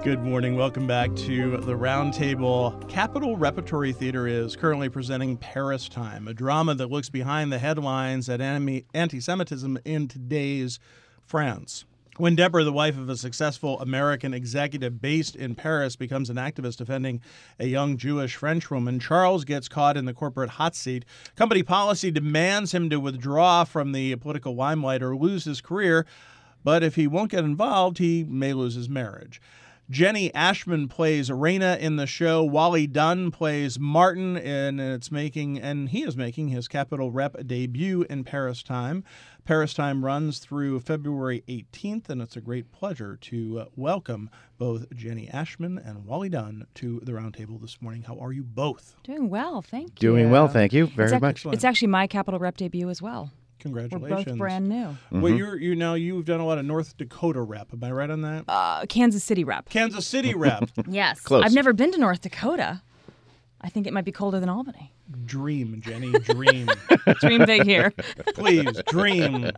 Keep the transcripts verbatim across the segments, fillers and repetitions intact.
Good morning. Welcome back to the Roundtable. Capitol Repertory Theater is currently presenting Paris Time, a drama that looks behind the headlines at anti-Semitism in today's France. When Deborah, the wife of a successful American executive based in Paris, becomes an activist defending a young Jewish Frenchwoman, Charles gets caught in the corporate hot seat. Company policy demands him to withdraw from the political limelight or lose his career, but if he won't get involved, he may lose his marriage. Jenny Ashman plays Raina in the show. Wally Dunn plays Martin, and it's making and he is making his Capitol Rep debut in Paris Time. Paris Time runs through February eighteenth, and it's a great pleasure to uh, welcome both Jenny Ashman and Wally Dunn to the Roundtable this morning. How are you both? Doing well, thank you. Doing well, thank you very it's much. Ac- it's actually my Capitol Rep debut as well. Congratulations. We're both brand new. Mm-hmm. Well, you're you now you've done a lot of North Dakota rep. Am I right on that? Uh, Kansas City Rep. Kansas City rep. Yes. Close. I've never been to North Dakota. I think it might be colder than Albany. Dream, Jenny, dream. Dream big here. Please, dream.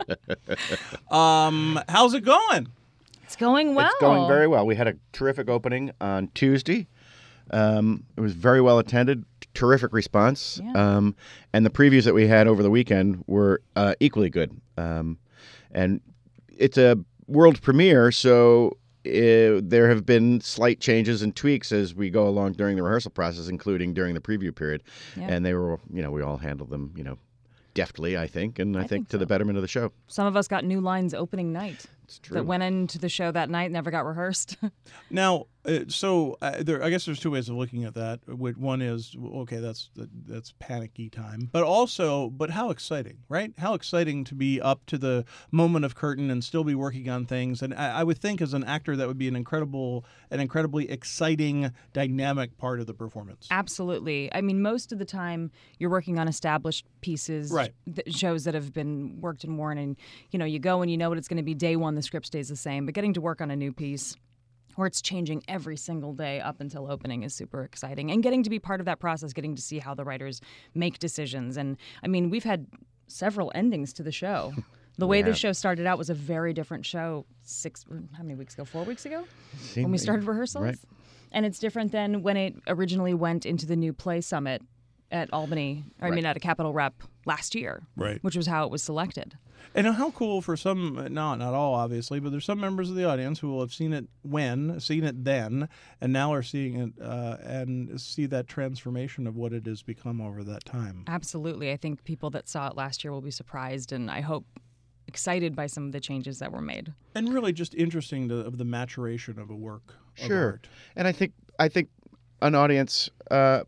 Um, how's it going? It's going well. It's going very well. We had a terrific opening on Tuesday. Um, it was very well attended. Terrific response. Yeah. Um, and the previews that we had over the weekend were uh, equally good. Um, and it's a world premiere, so uh, there have been slight changes and tweaks as we go along during the rehearsal process, including during the preview period. Yeah. And they were, you know, we all handled them, you know, deftly, I think, and I, I think, think to the so. betterment of the show. Some of us got new lines opening night. It's true. That went into the show that night, never got rehearsed. Now, uh, so uh, there, I guess there's two ways of looking at that. Wh- One is, okay, that's that's panicky time, but also, but how exciting, right? How exciting to be up to the moment of curtain and still be working on things. And I, I would think, as an actor, that would be an incredible, an incredibly exciting, dynamic part of the performance. Absolutely. I mean, most of the time you're working on established pieces, Right. th- shows that have been worked and worn, and you know, you go and you know what it's going to be day one. The script stays the same, but getting to work on a new piece where it's changing every single day up until opening is super exciting. And getting to be part of that process, getting to see how the writers make decisions. And I mean, we've had several endings to the show. The way the have. show started out was a very different show six, how many weeks ago? Four weeks ago? Seemed- When we started rehearsals? Right. And it's different than when it originally went into the new play summit at Albany, or I Right. mean at a Capitol Rep last year, Right. which was how it was selected. And how cool for some, not not all obviously, but there's some members of the audience who will have seen it when, seen it then, and now are seeing it uh, and see that transformation of what it has become over that time. Absolutely. I think people that saw it last year will be surprised, and I hope excited by some of the changes that were made. And really just interesting to, of the maturation of a work of Sure. art. And I think I think an audience uh,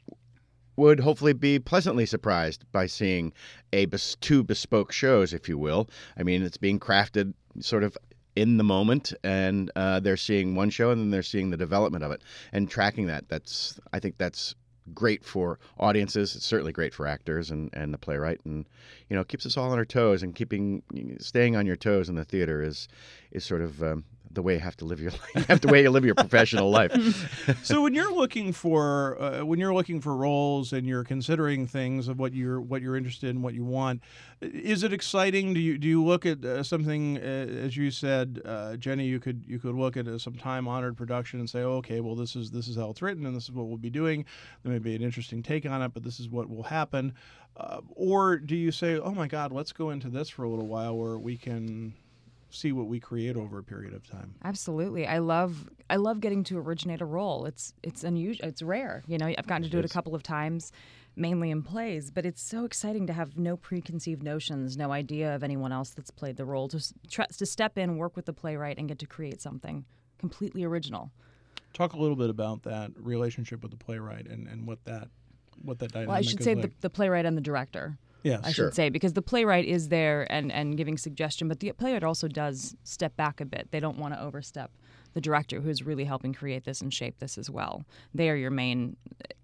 would hopefully be pleasantly surprised by seeing a bes- two bespoke shows, if you will. I mean, it's being crafted sort of in the moment, and uh, they're seeing one show and then they're seeing the development of it and tracking that. That's I think that's great for audiences. It's certainly great for actors and, and the playwright, and you know, it keeps us all on our toes. And keeping staying on your toes in the theater is is sort of um, the way you have to live your life, have the way you live your professional life. So when you're looking for uh, when you're looking for roles and you're considering things of what you're what you're interested in, what you want, is it exciting? Do you do you look at uh, something uh, as you said, uh, Jenny? You could you could look at uh, some time honored production and say, oh, okay, well this is this is how it's written and this is what we'll be doing. There may be an interesting take on it, but this is what will happen. Uh, or do you say, oh my God, let's go into this for a little while where we can see what we create over a period of time? Absolutely. I love I love getting to originate a role. It's it's unusual. It's rare. You know, I've gotten to do it a couple of times, mainly in plays, but it's so exciting to have no preconceived notions, no idea of anyone else that's played the role, to s- try, to step in, work with the playwright, and get to create something completely original. Talk a little bit about that relationship with the playwright and, and what that what that dynamic Well, I should is say like. the, the playwright and the director. Yes. I Sure. should say, because the playwright is there and, and giving suggestion, but the playwright also does step back a bit. They don't want to overstep the director, who's really helping create this and shape this as well. They are your main,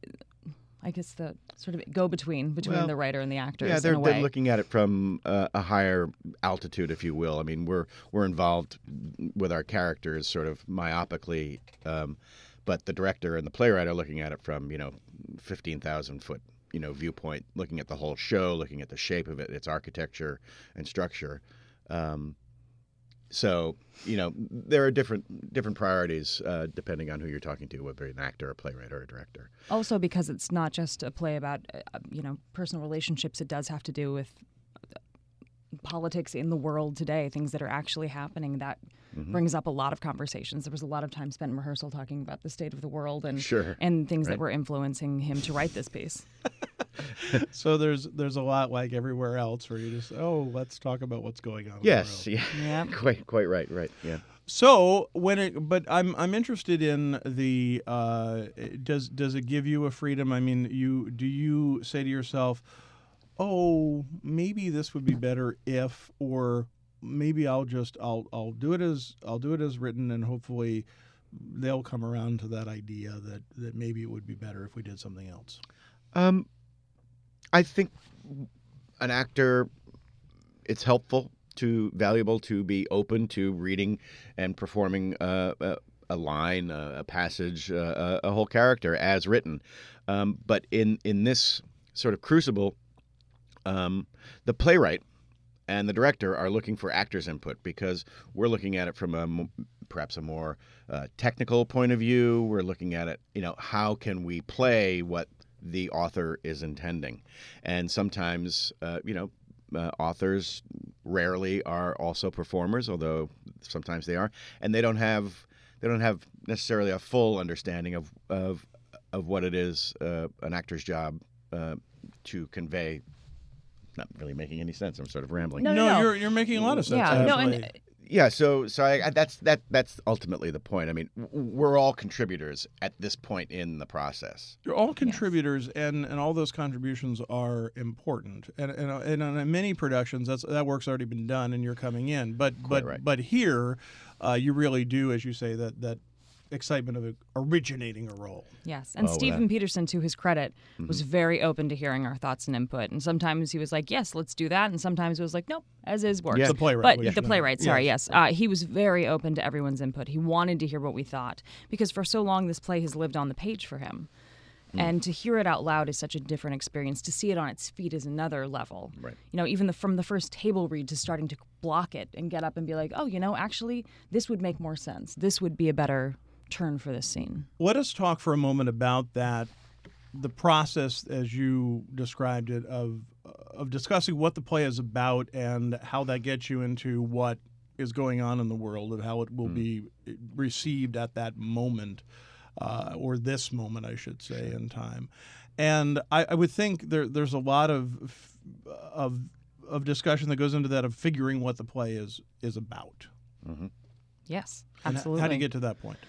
I guess, the sort of go-between between Well, the writer and the actors. Yeah, they're, in a they're way. looking at it from uh, a higher altitude, if you will. I mean, we're we're involved with our characters sort of myopically, um, but the director and the playwright are looking at it from, you know, fifteen thousand foot, you know, viewpoint, looking at the whole show, looking at the shape of it, its architecture and structure. Um, so you know there are different different priorities uh, depending on who you're talking to, whether an actor, a playwright, or a director. Also, because it's not just a play about uh, you know personal relationships, it does have to do with politics in the world today, things that are actually happening. That mm-hmm. brings up a lot of conversations. There was a lot of time spent in rehearsal talking about the state of the world and sure. and things right. that were influencing him to write this piece. So there's there's a lot like everywhere else where you just, oh, let's talk about what's going on. Yes, in the world. yeah, Yep. quite quite right, right, yeah. So when it, but I'm I'm interested in the uh, does does it give you a freedom? I mean, you do you say to yourself, oh, maybe this would be better if, or maybe I'll just I'll I'll do it as I'll do it as written, and hopefully they'll come around to that idea that that maybe it would be better if we did something else. Um, I think an actor, it's helpful to valuable to be open to reading and performing uh, a, a line, a, a passage, uh, a, a whole character as written. Um, but in in this sort of crucible, um, the playwright and the director are looking for actors' input because we're looking at it from a perhaps a more uh, technical point of view. We're looking at it, you know, how can we play what the author is intending, and sometimes, uh, you know. Uh, authors rarely are also performers, although sometimes they are, and they don't have they don't have necessarily a full understanding of of of what it is uh, an actor's job uh, to convey. Not really making any sense. I'm sort of rambling. No, No, no, no. you're you're making a lot of sense. Yeah, no, actually. and Yeah, so so I, I, that's that that's ultimately the point. I mean, w- we're all contributors at this point in the process. You're all contributors, and, and all those contributions are important. And and, and on many productions, that's that work's already been done, and you're coming in. But but right. but here, uh, you really do, as you say, that that excitement of originating a role. Yes, and Oh, Stephen that- Peterson, to his credit, was very open to hearing our thoughts and input. And sometimes he was like, "Yes, let's do that," and sometimes it was like, "Nope, as is works." Yeah. The playwright. But we the should know. playwright, sorry, yes, Uh, he was very open to everyone's input. He wanted to hear what we thought because for so long this play has lived on the page for him. And to hear it out loud is such a different experience. To see it on its feet is another level. Right. You know, even the, from the first table read to starting to block it and get up and be like, "Oh, you know, actually, this would make more sense. This would be a better turn for this scene." Let us talk for a moment about that, the process as you described it of of discussing what the play is about and how that gets you into what is going on in the world and how it will be received at that moment, uh, or this moment, I should say, in time. And I, I would think there there's a lot of of of discussion that goes into that of figuring what the play is is about. Mm-hmm. Yes, And absolutely. how do you get to that point?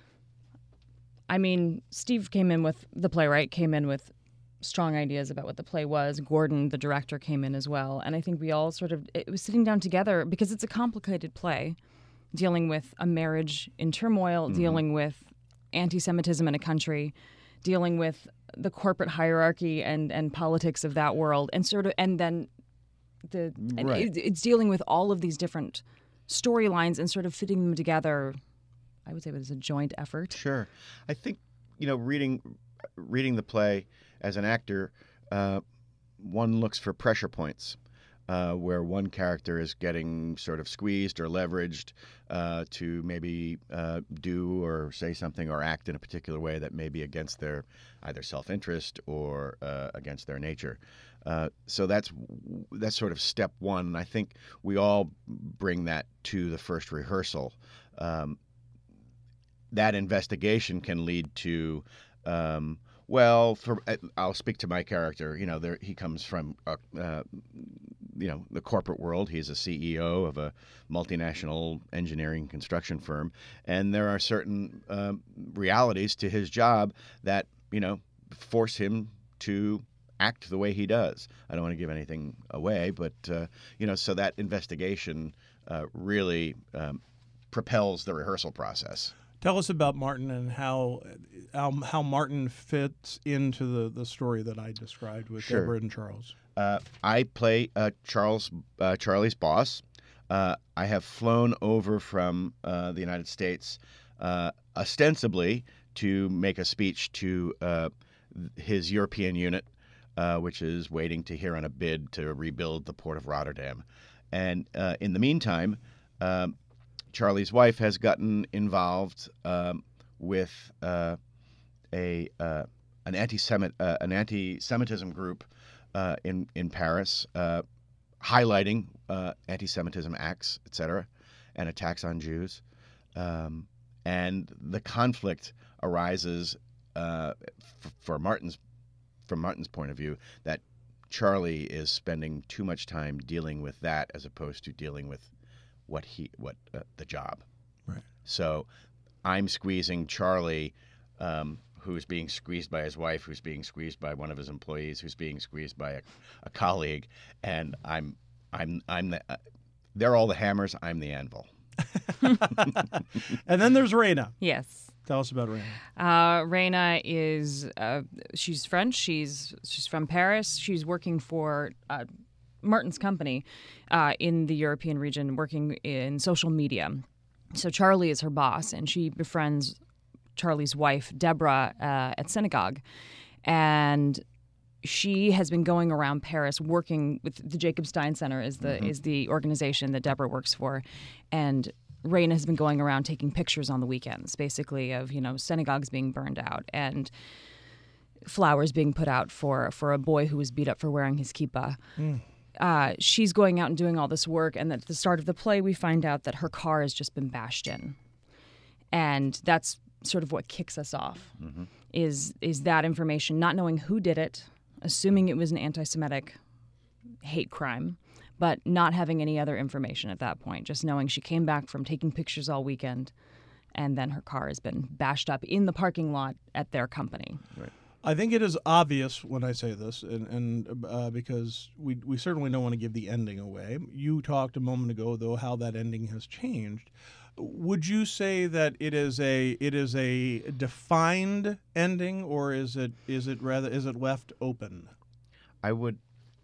I mean, Steve came in with, the playwright came in with strong ideas about what the play was. Gordon, the director, came in as well. And I think we all sort of, it was sitting down together because it's a complicated play dealing with a marriage in turmoil, Mm-hmm. dealing with anti-Semitism in a country, dealing with the corporate hierarchy and, and politics of that world. And sort of, and then the, and Right. it, it's dealing with all of these different storylines and sort of fitting them together. I would say it was a joint effort. Sure. I think, you know, reading reading the play as an actor, uh, one looks for pressure points uh, where one character is getting sort of squeezed or leveraged uh, to maybe uh, do or say something or act in a particular way that may be against their either self-interest or uh, against their nature. Uh, so that's that's sort of step one. I think we all bring that to the first rehearsal. Um, that investigation can lead to, um, well, for I'll speak to my character. You know, there he comes from, uh, uh, you know, the corporate world. He's a C E O of a multinational engineering construction firm, and there are certain um, realities to his job that you know force him to act the way he does. I don't want to give anything away, but uh, you know, so that investigation uh, really um, propels the rehearsal process. Tell us about Martin and how how, how Martin fits into the, the story that I described with Sure. Deborah and Charles. Uh, I play uh, Charles uh, Charlie's boss. Uh, I have flown over from uh, the United States uh, ostensibly to make a speech to uh, his European unit, uh, which is waiting to hear on a bid to rebuild the port of Rotterdam. And uh, in the meantime, um, Charlie's wife has gotten involved um, with uh, a uh, an anti-Semit uh, an anti-Semitism group uh, in in Paris, uh, highlighting uh, anti-Semitism acts, et cetera, and attacks on Jews, um, and the conflict arises uh, f- for Martin's from Martin's point of view that Charlie is spending too much time dealing with that as opposed to dealing with what he what uh, the job. Right. So I'm squeezing Charlie, um, who's being squeezed by his wife, who's being squeezed by one of his employees, who's being squeezed by a, a colleague, and I'm I'm I'm the uh, they're all the hammers. I'm the anvil. And then there's Raina. Yes. Tell us about Raina. Uh, Raina is uh, she's French. She's she's from Paris. She's working for uh, Martin's company uh, in the European region, working in social media. So Charlie is her boss, and she befriends Charlie's wife, Deborah, uh, at synagogue, and she has been going around Paris working with the Jacob Stein Center is the mm-hmm. is the organization that Deborah works for, and Raina has been going around taking pictures on the weekends, basically, of, you know, synagogues being burned out and flowers being put out for, for a boy who was beat up for wearing his kippah. Mm. Uh, she's going out and doing all this work, and at the start of the play, we find out that her car has just been bashed in. And that's sort of what kicks us off, mm-hmm. is is that information, not knowing who did it, assuming it was an anti-Semitic hate crime, but not having any other information at that point, just knowing she came back from taking pictures all weekend, and then her car has been bashed up in the parking lot at their company. Right. I think it is obvious when I say this, and, and uh, because we we certainly don't want to give the ending away. You talked a moment ago, though, how that ending has changed. Would you say that it is a it is a defined ending, or is it is it rather is it left open? I would.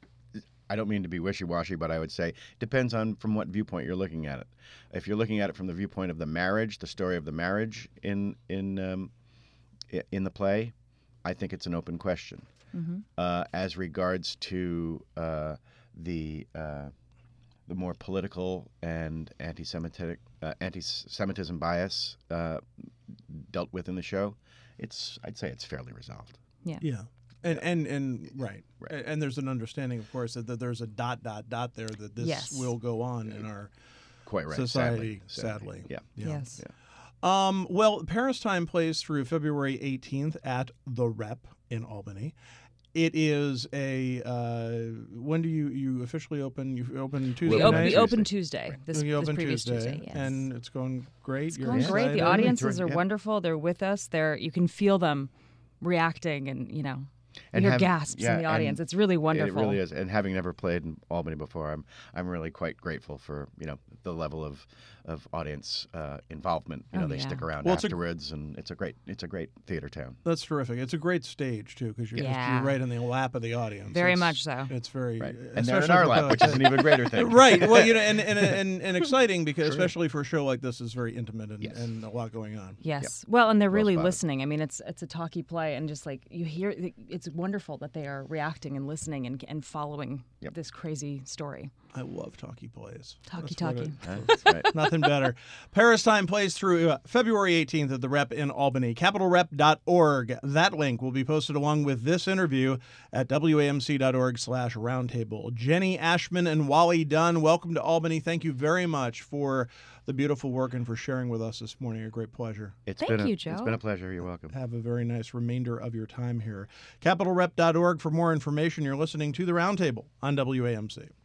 I don't mean to be wishy-washy, but I would say depends on from what viewpoint you're looking at it. If you're looking at it from the viewpoint of the marriage, the story of the marriage in in um, in the play, I think it's an open question. Mm-hmm. Uh, as regards to uh, the uh, the more political and anti-Semitic uh, anti-Semitism bias uh, dealt with in the show, it's I'd say it's fairly resolved. Yeah. Yeah. And, and and right, right, and there's an understanding, of course, that, that there's a dot dot dot there that this yes. will go on in our quite right society. Sadly, sadly. sadly. Yeah. yeah. Yes. Yeah. Um, well, Paris Time plays through February eighteenth at the Rep in Albany. It is a uh, when do you, you officially open? You open Tuesday we open, night. We open Tuesday. This, we this open previous Tuesday, Tuesday, yes. and it's going great. It's You're going excited. great. The audiences are yeah. wonderful. They're with us. They're you can feel them reacting, and you know. And you hear have, gasps yeah, in the audience. It's really wonderful. It really is. And having never played in Albany before, I'm I'm really quite grateful for you know the level of of audience uh, involvement. You know, oh, they yeah. stick around well, afterwards, a, and it's a great it's a great theater town. That's terrific. It's a great stage too, because you're, yeah. you're right in the lap of the audience. Very it's, much so. It's very right. and they're in our lap, which is an even greater thing. Right. Well, you know, and and, and, and exciting because sure. especially for a show like this, is very intimate and, yes. and a lot going on. Yes. Yep. Well, and they're well really spotted. listening. I mean, it's it's a talkie play, and just like you hear, it's wonderful that they are reacting and listening and and following yep. this crazy story. I love talkie plays. Talkie That's talkie. It, That's right. Nothing better. Paris Time plays through uh, February eighteenth at the Rep in Albany. capital rep dot org. That link will be posted along with this interview at W A M C dot org slash roundtable. Jenny Ashman and Wally Dunn, welcome to Albany. Thank you very much for the beautiful work and for sharing with us this morning. A great pleasure. It's Thank been a, you, Joe. It's been a pleasure. You're welcome. Have a very nice remainder of your time here. capital rep dot org for more information. You're listening to the Roundtable on W A M C.